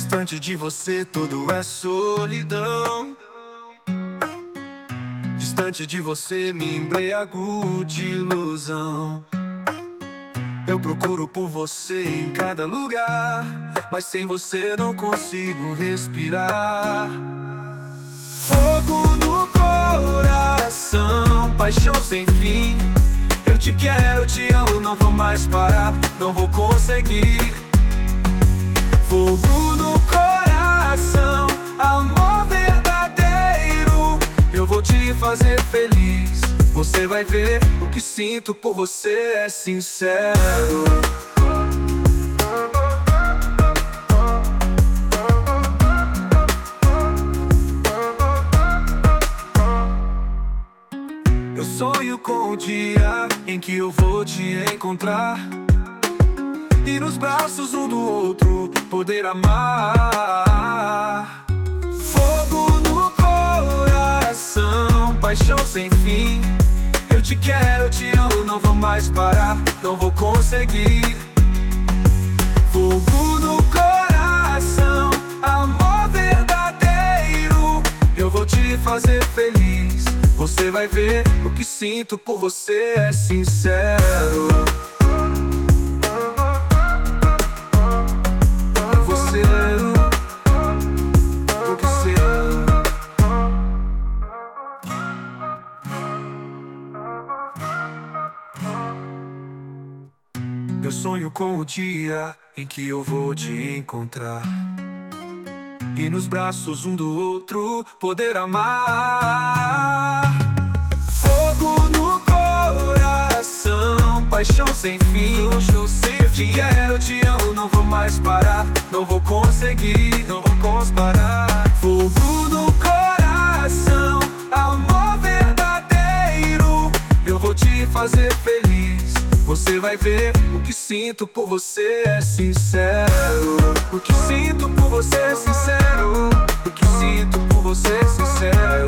Distante de você tudo é solidão. Distante de você me embriago de ilusão. Eu procuro por você em cada lugar, mas sem você não consigo respirar. Fogo no coração, paixão sem fim. Eu te quero, te amo, não vou mais parar, não vou conseguir. Fogo no coração, amor verdadeiro. Eu vou te fazer feliz. Você vai ver, o que sinto por você é sincero. Eu sonho com o dia em que eu vou te encontrar e nos braços um do outro poder amar. Fogo no coração, paixão sem fim. Eu te quero, te amo, não vou mais parar, não vou conseguir. Fogo no coração, amor verdadeiro. Eu vou te fazer feliz. Você vai ver, o que sinto por você é sincero. Eu sonho com o dia em que eu vou te encontrar e nos braços um do outro poder amar. Fogo no coração, paixão sem fim. Eu te quero, eu te amo, não vou mais parar, não vou conseguir, não vou parar. Fogo no coração, amor verdadeiro. Eu vou te fazer feliz. Você vai ver, o que sinto por você é sincero. O que sinto por você é sincero. O que sinto por você é sincero.